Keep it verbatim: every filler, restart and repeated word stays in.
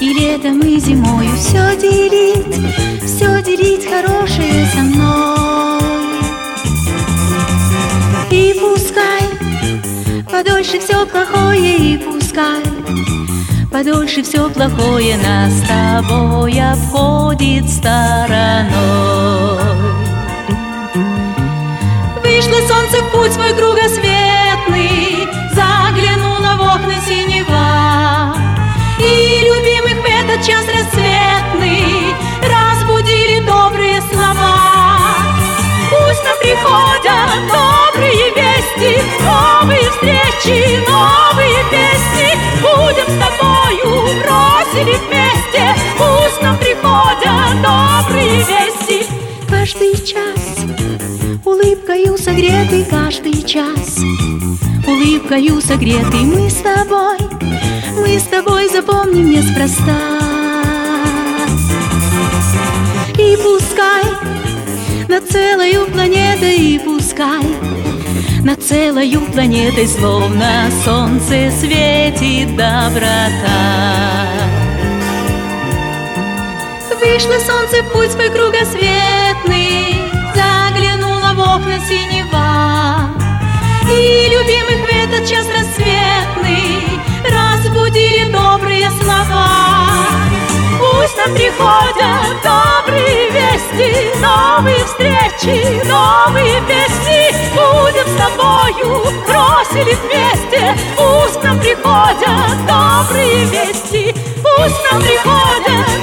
И летом, и зимою все делить, все делить хорошее со мной. И пускай подольше все плохое, и пускай подольше все плохое нас с тобой обходит стороной. Вышло солнце в путь свой кругосветный, заглянуло в окна синева, и любимых в этот час рассветный разбудили добрые слова. Пусть нам приходят добрые вести, новые встречи, новые песни. Будем с тобою бросили вместе, пусть нам приходят добрые вести. Каждый час улыбкою согретый, каждый час улыбкою согретый. Мы с тобой, мы с тобой запомним неспроста. И пускай над целою планетой, и пускай над целою планетой словно солнце светит доброта. Вышло солнце в путь свой кругосветный, заглянуло в окна синева, и любимых в этот час рассветный разбудили добрые слова. Пусть нам приходят добрые вести, новые встречи, новые песни. Будем с тобою бросили вместе, пусть нам приходят добрые вести, пусть нам приходят